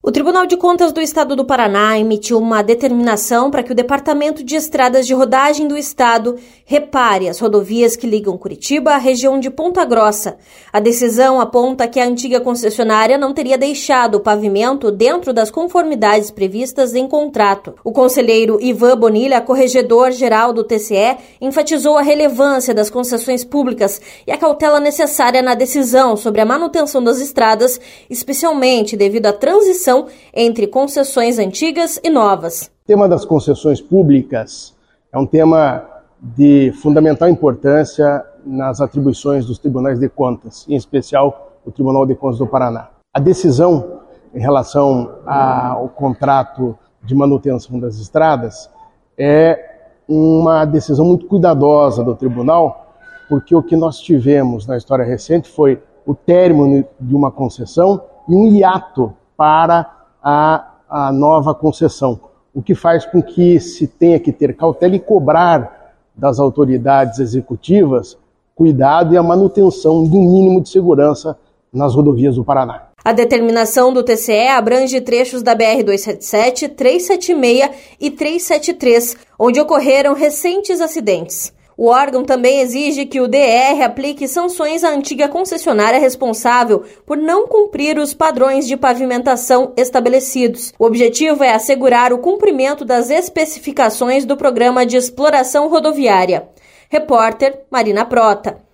O Tribunal de Contas do Estado do Paraná emitiu uma determinação para que o Departamento de Estradas de Rodagem do Estado repare as rodovias que ligam Curitiba à região de Ponta Grossa. A decisão aponta que a antiga concessionária não teria deixado o pavimento dentro das conformidades previstas em contrato. O conselheiro Ivan Bonilha, corregedor-geral do TCE, enfatizou a relevância das concessões públicas e a cautela necessária na decisão sobre a manutenção das estradas, especialmente devido à transição entre concessões antigas e novas. O tema das concessões públicas é um tema de fundamental importância nas atribuições dos tribunais de contas, em especial o Tribunal de Contas do Paraná. A decisão em relação ao contrato de manutenção das estradas é uma decisão muito cuidadosa do tribunal, porque o que nós tivemos na história recente foi o término de uma concessão e um hiato para a nova concessão, o que faz com que se tenha que ter cautela e cobrar das autoridades executivas cuidado e a manutenção de um mínimo de segurança nas rodovias do Paraná. A determinação do TCE abrange trechos da BR-277, 376 e 373, onde ocorreram recentes acidentes. O órgão também exige que o DR aplique sanções à antiga concessionária responsável por não cumprir os padrões de pavimentação estabelecidos. O objetivo é assegurar o cumprimento das especificações do Programa de Exploração Rodoviária. Repórter Marina Prota.